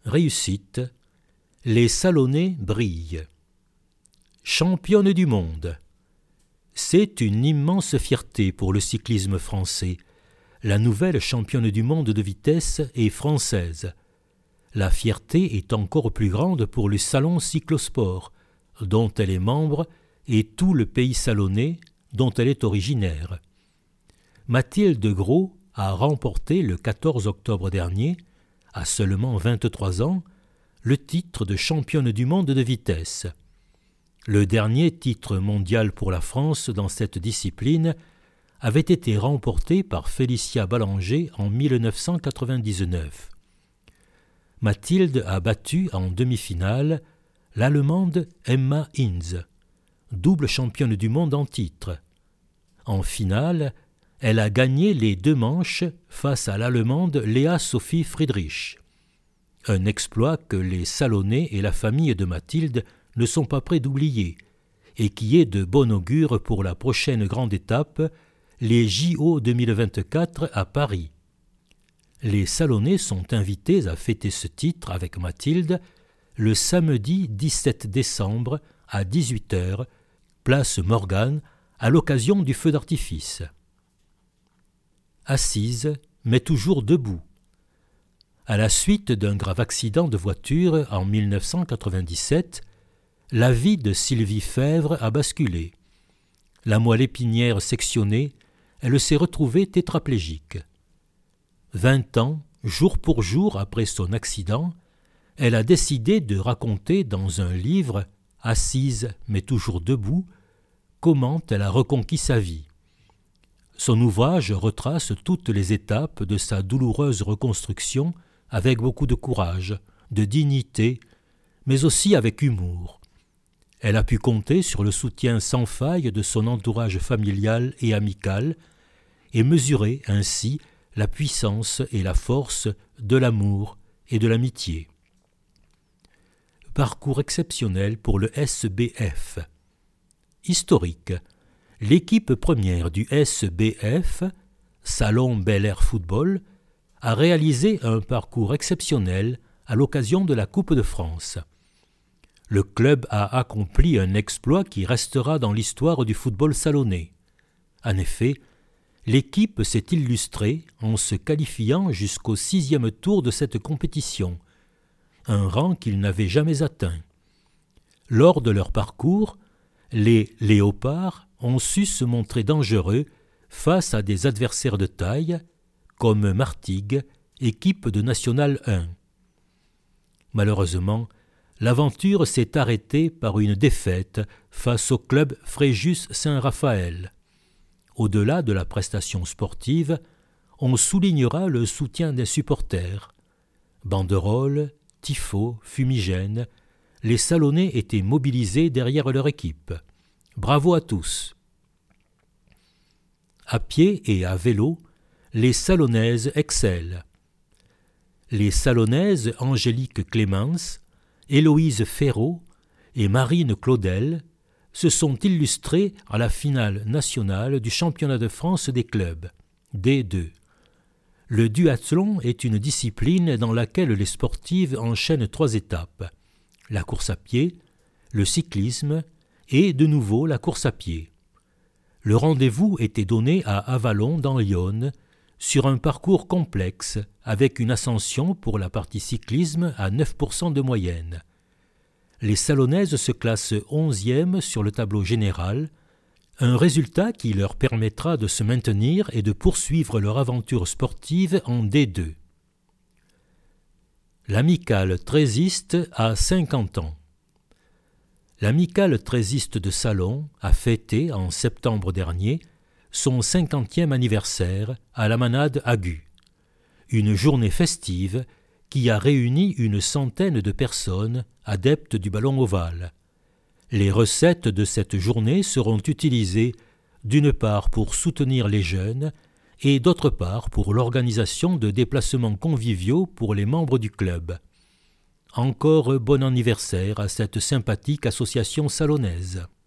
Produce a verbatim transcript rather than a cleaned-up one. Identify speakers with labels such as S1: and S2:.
S1: Réussite. Les Salonnais brillent. Championne du monde. C'est une immense fierté pour le cyclisme français. La nouvelle championne du monde de vitesse est française. La fierté est encore plus grande pour le Salon Cyclosport, dont elle est membre, et tout le pays salonnais, dont elle est originaire. Mathilde Gros a remporté le quatorze octobre dernier, à seulement vingt-trois ans, le titre de championne du monde de vitesse. Le dernier titre mondial pour la France dans cette discipline avait été remporté par Félicia Ballanger en mille neuf cent quatre-vingt-dix-neuf. Mathilde a battu en demi-finale l'Allemande Emma Hinz, double championne du monde en titre. En finale, elle a gagné les deux manches face à l'Allemande Léa Sophie Friedrich. Un exploit que les Salonnais et la famille de Mathilde ne sont pas prêts d'oublier, et qui est de bon augure pour la prochaine grande étape, les J O deux mille vingt-quatre à Paris. Les Salonnais sont invités à fêter ce titre avec Mathilde le samedi dix-sept décembre à dix-huit heures, place Morgane, à l'occasion du feu d'artifice. Assise, mais toujours debout. À la suite d'un grave accident de voiture en mille neuf cent quatre-vingt-dix-sept, la vie de Sylvie Fèvre a basculé. La moelle épinière sectionnée, elle s'est retrouvée tétraplégique. Vingt ans, jour pour jour après son accident, elle a décidé de raconter dans un livre, assise mais toujours debout, comment elle a reconquis sa vie. Son ouvrage retrace toutes les étapes de sa douloureuse reconstruction avec beaucoup de courage, de dignité, mais aussi avec humour. Elle a pu compter sur le soutien sans faille de son entourage familial et amical et mesurer ainsi la puissance et la force de l'amour et de l'amitié. Parcours exceptionnel pour le S B F. Historique. L'équipe première du S B F, Salon Bel Air Football, a réalisé un parcours exceptionnel à l'occasion de la Coupe de France. Le club a accompli un exploit qui restera dans l'histoire du football salonnais. En effet, l'équipe s'est illustrée en se qualifiant jusqu'au sixième tour de cette compétition, un rang qu'ils n'avaient jamais atteint. Lors de leur parcours, les Léopards ont su se montrer dangereux face à des adversaires de taille, comme Martigues, équipe de National un. Malheureusement, l'aventure s'est arrêtée par une défaite face au club Fréjus Saint-Raphaël. Au-delà de la prestation sportive, on soulignera le soutien des supporters. Banderoles, tifos, fumigènes, les Salonnais étaient mobilisés derrière leur équipe. Bravo à tous. À pied et à vélo, les Salonnaises excellent. Les Salonnaises Angélique Clémence, Héloïse Ferraud et Marine Claudel se sont illustrées à la finale nationale du championnat de France des clubs, D deux. Le duathlon est une discipline dans laquelle les sportives enchaînent trois étapes, la course à pied, le cyclisme et de nouveau la course à pied. Le rendez-vous était donné à Avallon dans l'Yonne, sur un parcours complexe avec une ascension pour la partie cyclisme à neuf pour cent de moyenne. Les Salonnaises se classent onzième sur le tableau général, un résultat qui leur permettra de se maintenir et de poursuivre leur aventure sportive en D deux. L'amicale trésiste a cinquante ans. L'amicale trésiste de Salon a fêté en septembre dernier son cinquantième anniversaire à la Manade Agu, une journée festive qui a réuni une centaine de personnes adeptes du ballon ovale. Les recettes de cette journée seront utilisées d'une part pour soutenir les jeunes et d'autre part pour l'organisation de déplacements conviviaux pour les membres du club. Encore bon anniversaire à cette sympathique association salonnaise.